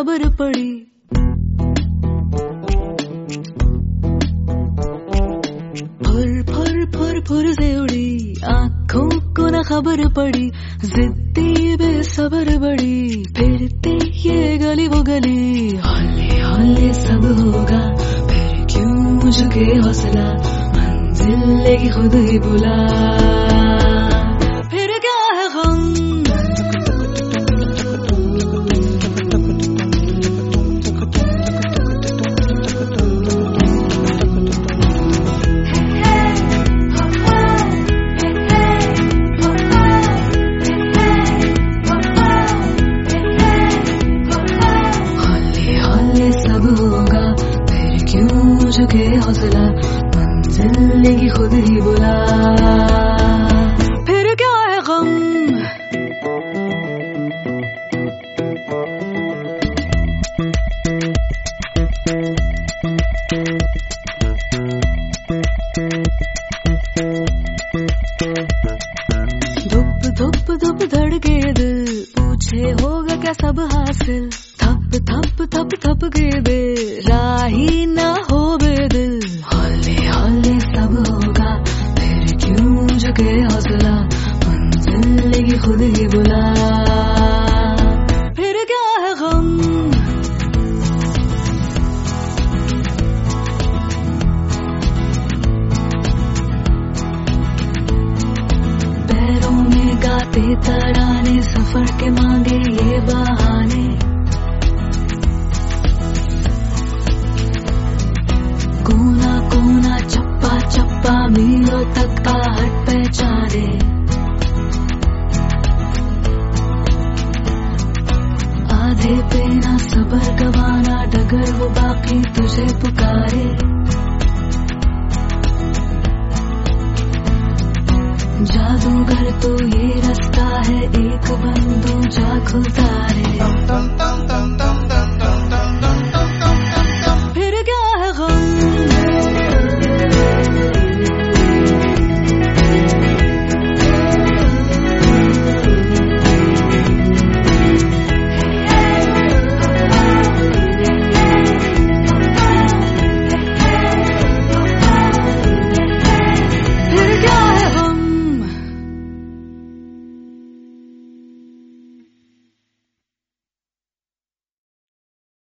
खबर पड़ी। फुर से उड़ी आंखों को न खबर पड़ी, जिद्दी बेसब्र बड़ी, फिरती ये गली वो गली, हौले हौले सब होगा फिर क्यों झुके हौसला, मंजिल लेगी खुद ही बुला, फिर क्या है गम। झुके हौसला, मंजिल लेगी खुद ही बुला, फिर क्या है गम। धुप धुप धुप धड़के दिल, पूछे होगा क्या सब हासिल, थप थप थप थप के दे राही ना हो बेदिल, हौले हौले सब होगा फिर क्यों झुके हौसला, मंजिल लेगी खुद ही बुला, फिर क्या है गम। पैरों में गाते तराने, सफर के मांगे ये बहाने, कोना कोना चप्पा चप्पा मीलों तक आहट पहचाने, आधे पे ना सबर गवाना, डगर वो बाकी तुझे पुकारे, जादूगर तो ये रास्ता है, एक बंद दूजा खुलता रे।